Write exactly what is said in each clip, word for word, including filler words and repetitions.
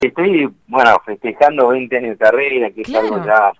Estoy, bueno, festejando veinte años de carrera, que es Claro. algo ya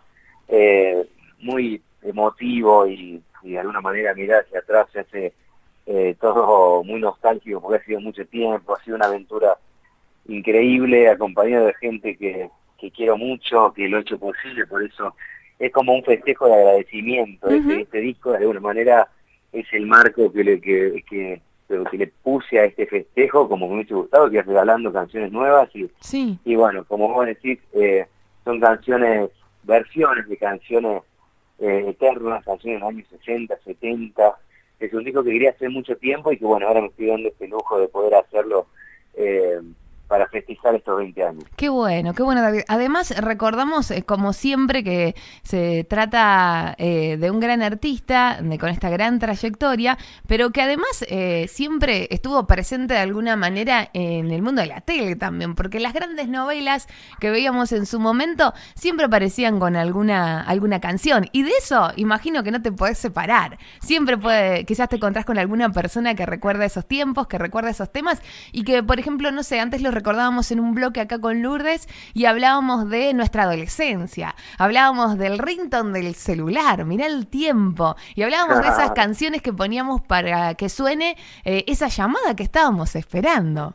eh, muy emotivo y, y de alguna manera mirar hacia atrás se hace eh, todo muy nostálgico porque ha sido mucho tiempo, ha sido una aventura increíble, acompañado de gente que, que quiero mucho, que lo ha hecho posible, por eso es como un festejo de agradecimiento. Ujú. Este, este disco de alguna manera es el marco que le, que, que, que le puse a este festejo, como me hubiese gustado, que es regalando canciones nuevas y Sí. y bueno, como vos decís, eh, son canciones, versiones de canciones eh, eternas, canciones de los años sesenta, setenta. Es un disco que quería hacer mucho tiempo y que bueno, ahora me estoy dando este lujo de poder hacerlo eh, para festejar estos veinte años. Qué bueno, qué bueno, David. Además, recordamos, eh, como siempre, que se trata eh, de un gran artista, de, con esta gran trayectoria, pero que además eh, siempre estuvo presente de alguna manera en el mundo de la tele también, porque las grandes novelas que veíamos en su momento siempre aparecían con alguna, alguna canción. Y de eso, imagino que no te podés separar. Siempre puede, quizás te encontrás con alguna persona que recuerda esos tiempos, que recuerda esos temas, y que, por ejemplo, no sé, antes lo recordábamos en un bloque acá con Lourdes y hablábamos de nuestra adolescencia, hablábamos del ringtone del celular, mirá el tiempo, y hablábamos de esas canciones que poníamos para que suene eh, esa llamada que estábamos esperando.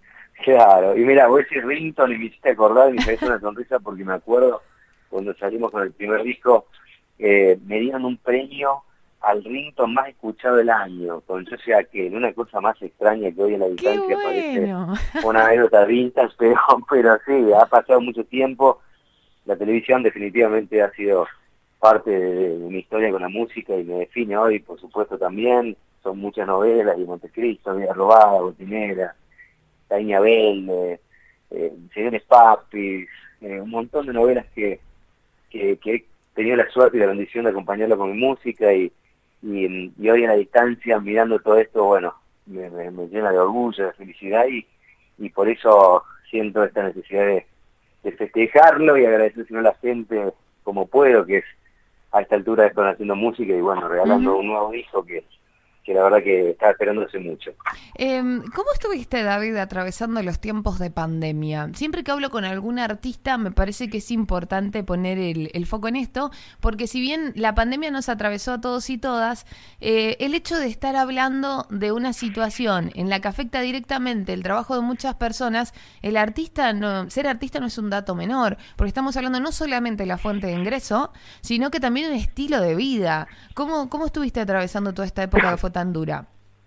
Claro, y mira, vos decís Rington y me hiciste acordar y me hizo una sonrisa porque me acuerdo cuando salimos con el primer disco, eh, me dieron un premio al Rington más escuchado del año, con yo sea que en una cosa más extraña que hoy en la ¡Qué distancia parece bueno! una anécdota vintage, pero, pero sí, ha pasado mucho tiempo, la televisión definitivamente ha sido parte de, de mi historia con la música y me define hoy, por supuesto también, son muchas novelas, y Montecristo, Vida Robada, Botinera, Taina Bell, eh, eh, Señores Papis, eh, un montón de novelas que, que, que he tenido la suerte y la bendición de acompañarlo con mi música y, y, y hoy en la distancia mirando todo esto, bueno, me, me, me llena de orgullo, de felicidad y, y por eso siento esta necesidad de, de festejarlo y agradecérselo a la gente como puedo, que es a esta altura de estar haciendo música y bueno, regalando Ujú. un nuevo disco que, que la verdad que estaba esperando hace mucho. Eh, ¿Cómo estuviste, David, atravesando los tiempos de pandemia? Siempre que hablo con algún artista me parece que es importante poner el, el foco en esto, porque si bien la pandemia nos atravesó a todos y todas, eh, el hecho de estar hablando de una situación en la que afecta directamente el trabajo de muchas personas, el artista, no, ser artista no es un dato menor, porque estamos hablando no solamente de la fuente de ingreso, sino que también un estilo de vida. ¿Cómo, cómo estuviste atravesando toda esta época que fue tan dura?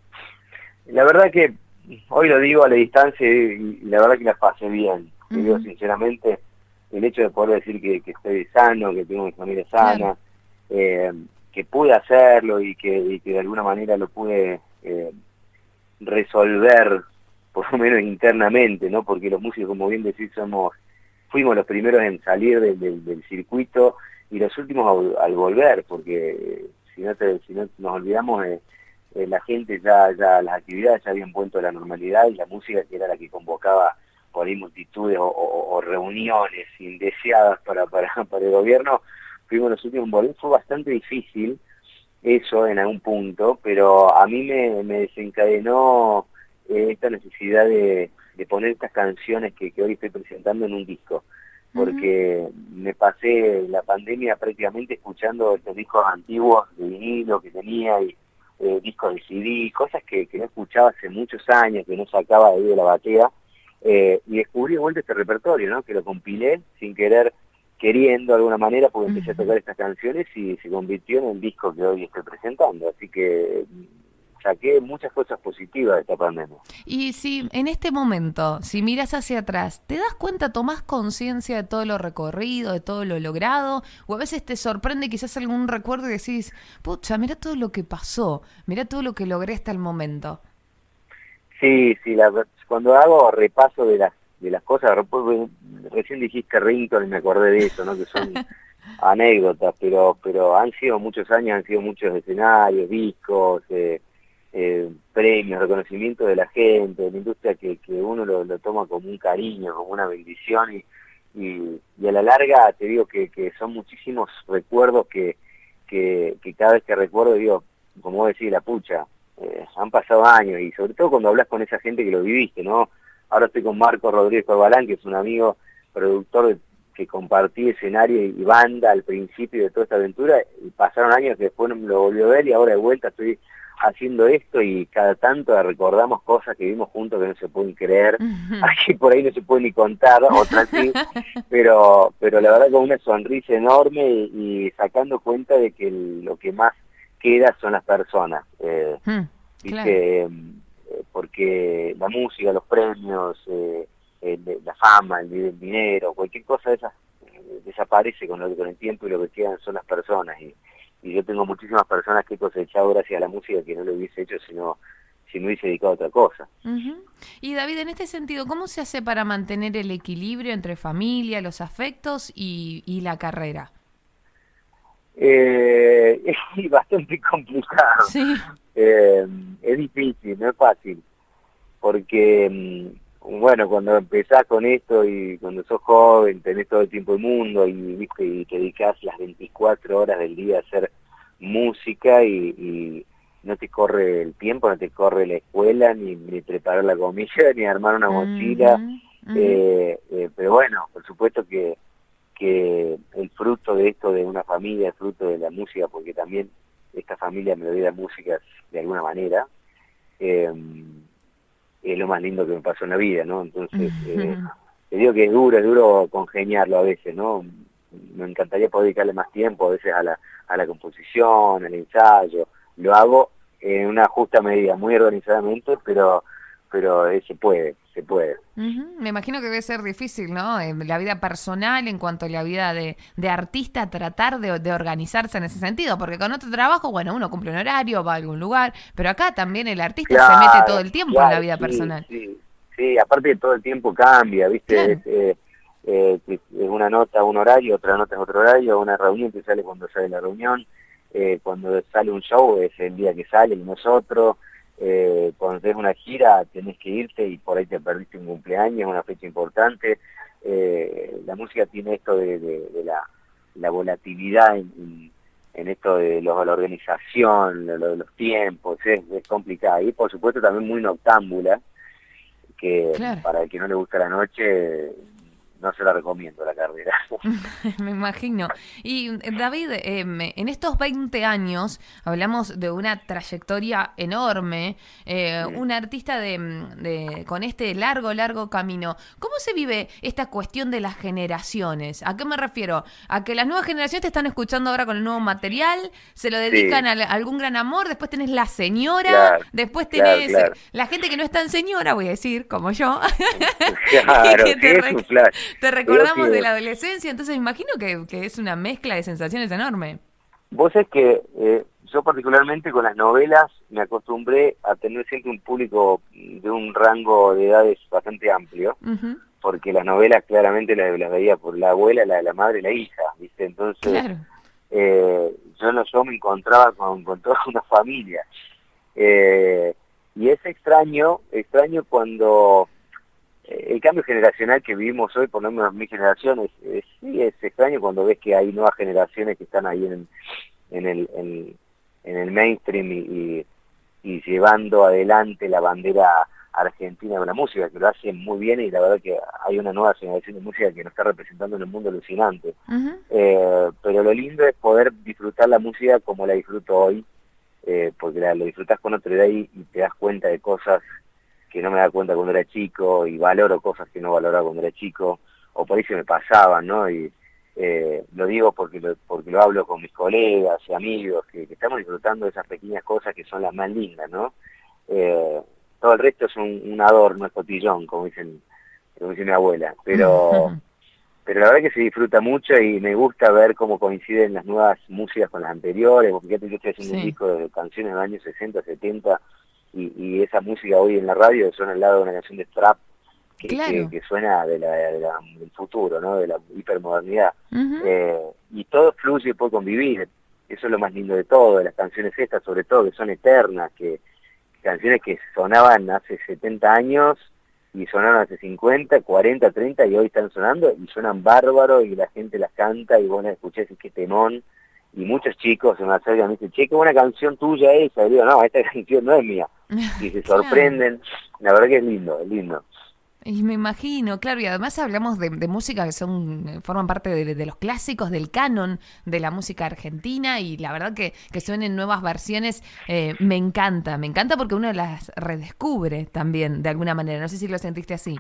La verdad que hoy lo digo a la distancia y, y la verdad que la pasé bien. Te digo Ujú. sinceramente, el hecho de poder decir que, que estoy sano, que tengo mi familia Claro. sana, eh, que pude hacerlo y que, y que de alguna manera lo pude eh, resolver, por lo menos internamente, ¿no? Porque los músicos, como bien decís, somos, fuimos los primeros en salir del, del, del circuito y los últimos al, al volver, porque si no, te, si no nos olvidamos, eh, eh, la gente ya, ya, las actividades ya habían vuelto a la normalidad y la música, que era la que convocaba por ahí multitudes o, o, o reuniones indeseadas para, para, para el gobierno, fuimos los últimos en volver. Fue bastante difícil eso en algún punto, pero a mí me, me desencadenó eh, esta necesidad de, de poner estas canciones que, que hoy estoy presentando en un disco, Ujú. porque me pasé la pandemia prácticamente escuchando estos discos antiguos de vinilo que tenía y eh, discos de C D, cosas que, que no escuchaba hace muchos años, que no sacaba de ahí de la batea, eh, y descubrí de vuelta este repertorio, ¿no? Que lo compilé sin querer, queriendo de alguna manera, porque empecé a Ujú. tocar estas canciones y se convirtió en el disco que hoy estoy presentando. Así que saqué muchas cosas positivas de esta pandemia. Y si en este momento, si miras hacia atrás, ¿te das cuenta, tomás conciencia de todo lo recorrido, de todo lo logrado? O a veces te sorprende quizás algún recuerdo y decís, pucha, mira todo lo que pasó, mira todo lo que logré hasta el momento. Sí, sí, la, cuando hago repaso de las de las cosas, recién dijiste Rington y me acordé de eso, ¿no? Que son anécdotas, pero pero han sido muchos años, han sido muchos escenarios, discos, eh, eh, premios, reconocimiento de la gente, de la industria que, que uno lo, lo toma como un cariño, como una bendición y, y, y a la larga te digo que, que son muchísimos recuerdos que, que, que cada vez que recuerdo digo, como vos decís, la pucha, eh, han pasado años y sobre todo cuando hablas con esa gente que lo viviste, ¿no? ahora estoy con Marco Rodríguez Corbalán, que es un amigo productor de, que compartí escenario y, y banda al principio de toda esta aventura, y pasaron años que después no me lo volvió a ver y ahora de vuelta estoy haciendo esto y cada tanto recordamos cosas que vimos juntos que no se pueden creer, aquí por ahí no se puede ni contar, otras sí, pero pero la verdad con una sonrisa enorme y, y sacando cuenta de que el, lo que más queda son las personas, eh, Mm, claro. ¿viste? Porque la música, los premios, eh, el, la fama, el, el dinero, cualquier cosa de esas eh, desaparece con, lo, con el tiempo y lo que quedan son las personas y y yo tengo muchísimas personas que he cosechado gracias a la música que no lo hubiese hecho sino si me hubiese dedicado a otra cosa. Uh-huh. Y David, en este sentido, ¿cómo se hace para mantener el equilibrio entre familia, los afectos y, y la carrera? Eh, es bastante complicado. Sí. Eh, es difícil, no es fácil, porque bueno, cuando empezás con esto y cuando sos joven, tenés todo el tiempo del mundo y, ¿viste? Y te dedicás las veinticuatro horas del día a hacer música y, y no te corre el tiempo, no te corre la escuela, ni, ni preparar la comida, ni armar una mochila. Uh-huh, uh-huh. Eh, eh, pero bueno, por supuesto que, que el fruto de esto de una familia, el fruto de la música, porque también esta familia me lo dio la música de alguna manera, eh, es lo más lindo que me pasó en la vida, ¿no? Entonces, eh, te digo que es duro, es duro congeniarlo a veces, ¿no? Me encantaría poder dedicarle más tiempo a veces a la, a la composición, al ensayo. Lo hago en una justa medida, muy organizadamente, pero pero eh, se puede, se puede. Uh-huh. Me imagino que debe ser difícil, ¿no? En la vida personal, en cuanto a la vida de, de artista, tratar de, de organizarse en ese sentido, porque con otro trabajo, bueno, uno cumple un horario, va a algún lugar, pero acá también el artista claro, se mete todo el tiempo claro, en la vida sí, personal. Sí, sí, aparte de todo el tiempo cambia, ¿viste? Claro. Es, eh, eh, es una nota un horario, otra nota es otro horario, una reunión que sale cuando sale la reunión, eh, cuando sale un show es el día que sale y no es otro. Eh, cuando tenés una gira tenés que irte y por ahí te perdiste un cumpleaños, una fecha importante. Eh, la música tiene esto de, de, de la, la volatilidad en, en esto de los, la organización, de, de los tiempos, es, es complicada. Y por supuesto también muy noctámbula, que claro. Para el que no le gusta la noche no se la recomiendo la carrera. Me imagino. Y David, eh, en estos veinte años hablamos de una trayectoria enorme, eh, sí. Un artista de, de, con este largo, largo camino. ¿Cómo se vive esta cuestión de las generaciones? ¿A qué me refiero? A que las nuevas generaciones te están escuchando ahora con el nuevo material, se lo dedican sí. a, a algún gran amor, después tenés la señora, claro, después tenés claro, claro. la gente que no es tan señora, voy a decir, como yo. Claro, que te, sí, rec- claro. te recordamos de la adolescencia, entonces imagino que, que es una mezcla de sensaciones enorme. Vos es que eh, yo particularmente con las novelas me acostumbré a tener siempre un público de un rango de edades bastante amplio, uh-huh. Porque las novelas claramente las, las veía por la abuela, la de la madre y la hija, ¿viste? Entonces claro. eh, yo no yo me encontraba con, con toda una familia. Eh, y es extraño, extraño cuando... El cambio generacional que vivimos hoy, por lo menos mi generación, es, es, sí es extraño cuando ves que hay nuevas generaciones que están ahí en, en, el, en, en el mainstream y, y, y llevando adelante la bandera argentina de la música, que lo hacen muy bien y la verdad que hay una nueva generación de música que nos está representando en el mundo alucinante. Uh-huh. Eh, pero lo lindo es poder disfrutar la música como la disfruto hoy, eh, porque la, lo disfrutás con otra edad y, y te das cuenta de cosas que no me da cuenta cuando era chico y valoro cosas que no valoraba cuando era chico o por ahí se me pasaban, ¿no? Y eh, lo digo porque lo, porque lo hablo con mis colegas y amigos que, que estamos disfrutando de esas pequeñas cosas que son las más lindas, ¿no? Eh, todo el resto es un, un adorno, es cotillón, como dicen, como dice mi abuela, pero pero la verdad que se disfruta mucho y me gusta ver cómo coinciden las nuevas músicas con las anteriores, porque fíjate que estoy haciendo sí. un disco de canciones de los años sesenta, setenta Y, y esa música hoy en la radio suena al lado de una canción de trap que, claro. que, que suena de la, de la, del futuro, ¿no? De la hipermodernidad. Uh-huh. Eh, y todo fluye y puede convivir. Eso es lo más lindo de todo, de las canciones estas, sobre todo, que son eternas, que canciones que sonaban hace setenta años y sonaron hace cincuenta, cuarenta, treinta y hoy están sonando y suenan bárbaros y la gente las canta y vos las escuchás y qué temón. Y muchos chicos se me acercan y me dicen, che, qué buena canción tuya esa. Y digo, no, esta canción no es mía. Y se sorprenden. La verdad que es lindo, es lindo. Y me imagino, claro, y además hablamos de, de música que son forman parte de, de los clásicos, del canon de la música argentina, y la verdad que, que suenen nuevas versiones, eh, me encanta, me encanta porque uno las redescubre también, de alguna manera, no sé si lo sentiste así.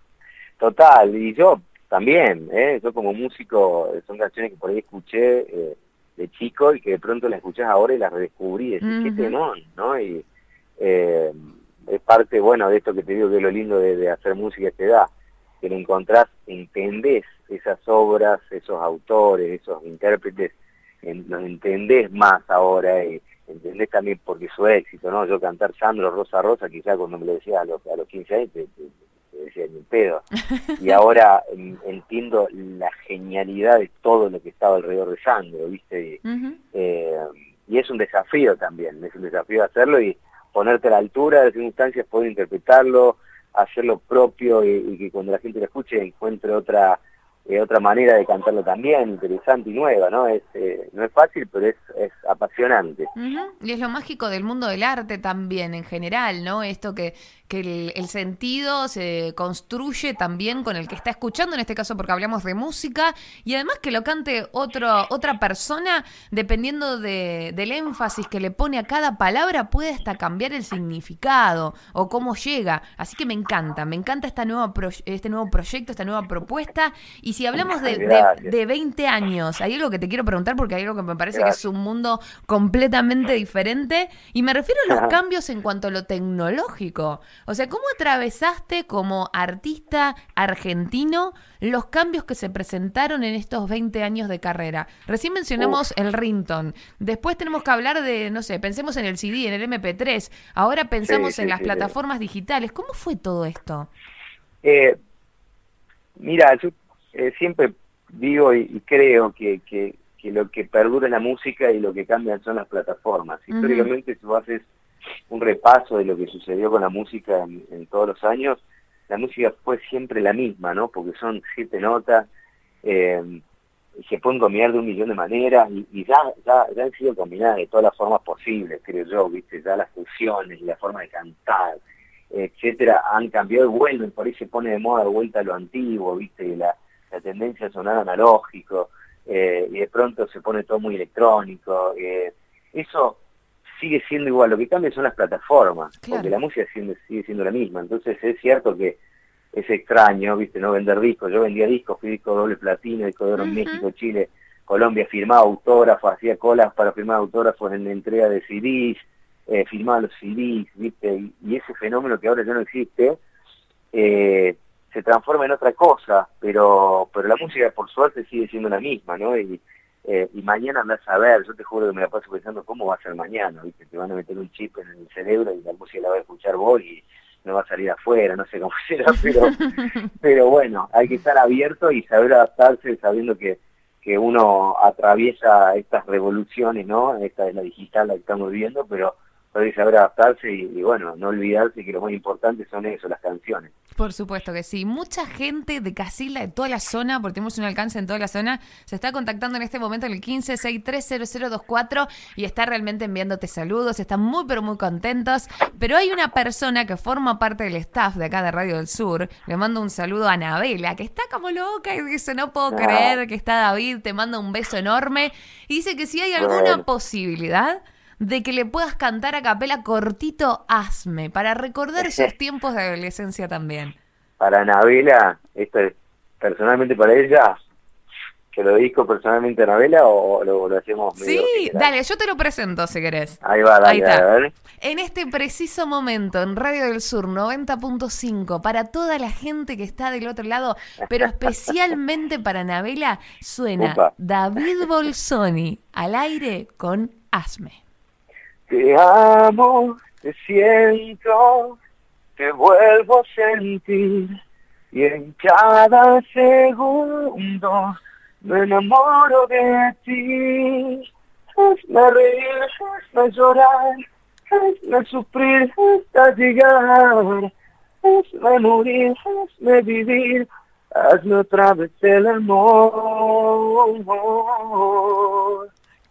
Total, y yo también, ¿eh? Yo como músico, son canciones que por ahí escuché eh, de chico y que de pronto las escuchás ahora y las redescubrí, y decís, qué Uh-huh. temón, ¿no? Y eh, es parte, bueno, de esto que te digo que es lo lindo de, de hacer música a esta edad, que lo encontrás, entendés esas obras, esos autores, esos intérpretes, en, los entendés más ahora, y entendés también porque su éxito, ¿no? Yo cantar Sandro Rosa Rosa, quizá cuando me lo decía a los, a los quince años, te, te, te decía ni un pedo. Y ahora en, entiendo la genialidad de todo lo que estaba alrededor de Sandro, ¿viste? Y, Uh-huh. eh, y es un desafío también, es un desafío hacerlo y ponerte a la altura de las circunstancias, poder interpretarlo, hacerlo propio y, y que cuando la gente lo escuche encuentre otra eh, otra manera de cantarlo también, interesante y nueva, ¿no? Es eh, no es fácil, pero es, es apasionante. Uh-huh. Y es lo mágico del mundo del arte también, en general, ¿no? Esto que, que el, el sentido se construye también con el que está escuchando, en este caso porque hablamos de música, y además que lo cante otro, otra persona, dependiendo de, del énfasis que le pone a cada palabra, puede hasta cambiar el significado o cómo llega. Así que me encanta, me encanta esta nueva pro, este nuevo proyecto, esta nueva propuesta. Y si hablamos de, de, de veinte años, hay algo que te quiero preguntar porque hay algo que me parece Gracias. que es un mundo completamente diferente, y me refiero a los cambios en cuanto a lo tecnológico. O sea, ¿cómo atravesaste como artista argentino los cambios que se presentaron en estos veinte años de carrera? Recién mencionamos Uf. el ringtone, después tenemos que hablar de, no sé, pensemos en el C D, en el eme pe tres, ahora pensamos sí, sí, en las sí, plataformas sí. digitales. ¿Cómo fue todo esto? Eh, mira, yo eh, siempre digo y, y creo que, que que lo que perdura es la música y lo que cambian son las plataformas. Uh-huh. Históricamente, si tú haces un repaso de lo que sucedió con la música en, en todos los años, la música fue siempre la misma, ¿no? Porque son siete notas, eh, y se pueden combinar de un millón de maneras, y, y ya, ya, ya han sido combinadas de todas las formas posibles, creo yo, ¿viste? Ya las fusiones y la forma de cantar, etcétera, han cambiado y vuelven, por ahí se pone de moda de vuelta lo antiguo, ¿viste? La, la tendencia a sonar analógico, Eh, y de pronto se pone todo muy electrónico, eh, eso sigue siendo igual, lo que cambia son las plataformas, claro. porque la música sigue, sigue siendo la misma, entonces es cierto que es extraño, viste, no vender discos, yo vendía discos, fui disco doble platino, disco de oro en uh-huh. México, Chile, Colombia, firmaba autógrafos, hacía colas para firmar autógrafos en la entrega de C Ds, eh, firmaba los C Ds, viste, y, y ese fenómeno que ahora ya no existe, eh, se transforma en otra cosa, pero pero la música por suerte sigue siendo la misma, ¿no? Y, eh, y mañana andás a ver, yo te juro que me la paso pensando cómo va a ser mañana, ¿viste? Te van a meter un chip en el cerebro y la música la vas a escuchar vos y no va a salir afuera, no sé cómo será, pero pero bueno, hay que estar abierto y saber adaptarse sabiendo que, que uno atraviesa estas revoluciones, ¿no? Esta es la digital la que estamos viviendo, pero hay que saber adaptarse y, y bueno, no olvidarse que lo más importante son eso, las canciones. Por supuesto que sí. Mucha gente de Casilda, de toda la zona, porque tenemos un alcance en toda la zona, se está contactando en este momento en el quince sesenta y tres cero cero veinticuatro y está realmente enviándote saludos, están muy pero muy contentos. Pero hay una persona que forma parte del staff de acá de Radio del Sur, le mando un saludo a Anabela, que está como loca y dice, no puedo creer que está David, te manda un beso enorme, y dice que si hay alguna bueno. posibilidad de que le puedas cantar a capela cortito Hazme, para recordar esos tiempos de adolescencia también. Para Anabela, esto es personalmente para ella, ¿que lo dedico personalmente a Anabela o lo, lo hacemos medio Sí, general? Dale, yo te lo presento si querés. Ahí va, dale, Ahí está. Dale, dale. En este preciso momento, en Radio del Sur noventa punto cinco, para toda la gente que está del otro lado, pero especialmente para Anabela, suena Upa. David Bolsoni al aire con Hazme. Te amo, te siento, te vuelvo a sentir, y en cada segundo me enamoro de ti. Hazme reír, hazme llorar, hazme sufrir hasta llegar, hazme morir, hazme vivir, hazme otra vez el amor.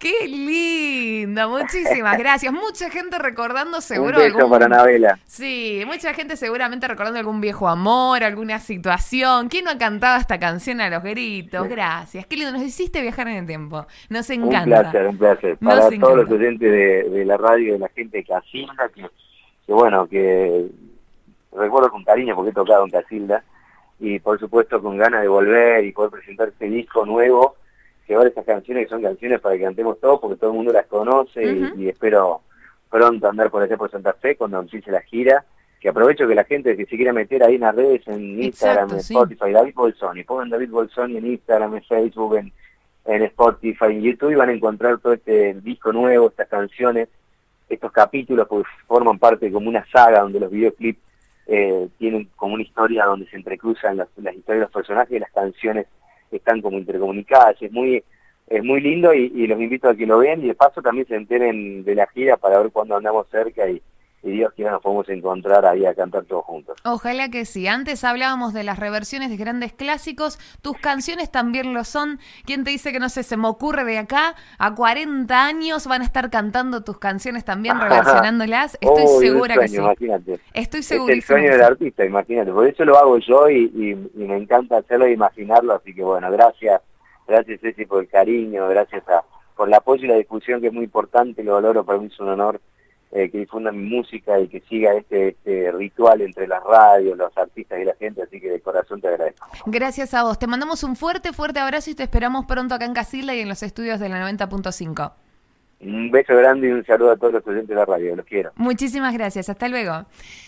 ¡Qué lindo! Muchísimas gracias. Mucha gente recordando seguro Un beso algún... para Anabela. Sí, mucha gente seguramente recordando algún viejo amor, alguna situación. ¿Quién no ha cantado esta canción a los gritos? Gracias. Qué lindo, nos hiciste viajar en el tiempo. Nos encanta. Un placer, un placer. Nos Para encanta. todos los oyentes de, de la radio y de la gente de Casilda, que, que bueno, que recuerdo con cariño porque he tocado en Casilda, y por supuesto con ganas de volver y poder presentar este disco nuevo, llevar estas canciones que son canciones para que cantemos todos porque todo el mundo las conoce. Uh-huh. y, y espero pronto andar por allá por Santa Fe cuando empiece la gira, que aprovecho que la gente que se quiera meter ahí en las redes, en Instagram, Exacto, en Spotify, sí. David Bolsoni, pongan David Bolsoni en Instagram, en Facebook, en, en Spotify, en YouTube, y van a encontrar todo este disco nuevo, estas canciones, estos capítulos, porque forman parte como una saga donde los videoclips Eh, tienen como una historia donde se entrecruzan las, las historias de los personajes y las canciones están como intercomunicadas. Es muy es muy lindo y, y los invito a que lo vean y de paso también se enteren de la gira para ver cuándo andamos cerca y, y Dios quiera nos podemos encontrar ahí a cantar todos juntos. Ojalá que sí. Antes hablábamos de las reversiones de grandes clásicos, tus canciones también lo son. ¿Quién te dice que no sé, se me ocurre de acá a cuarenta años van a estar cantando tus canciones también, reversionándolas? Estoy oh, segura sueño, que sí. Imagínate. Estoy segurísima. Es el sueño del artista, imagínate. Por eso lo hago yo y, y, y me encanta hacerlo e imaginarlo. Así que bueno, gracias, gracias Ceci por el cariño, gracias a, por el apoyo y la difusión que es muy importante, lo valoro, para mí es un honor. Eh, que difundan mi música y que siga este, este ritual entre las radios, los artistas y la gente, así que de corazón te agradezco. Gracias a vos, te mandamos un fuerte, fuerte abrazo y te esperamos pronto acá en Casilda y en los estudios de la noventa punto cinco. Un beso grande y un saludo a todos los oyentes de la radio, los quiero. Muchísimas gracias, hasta luego.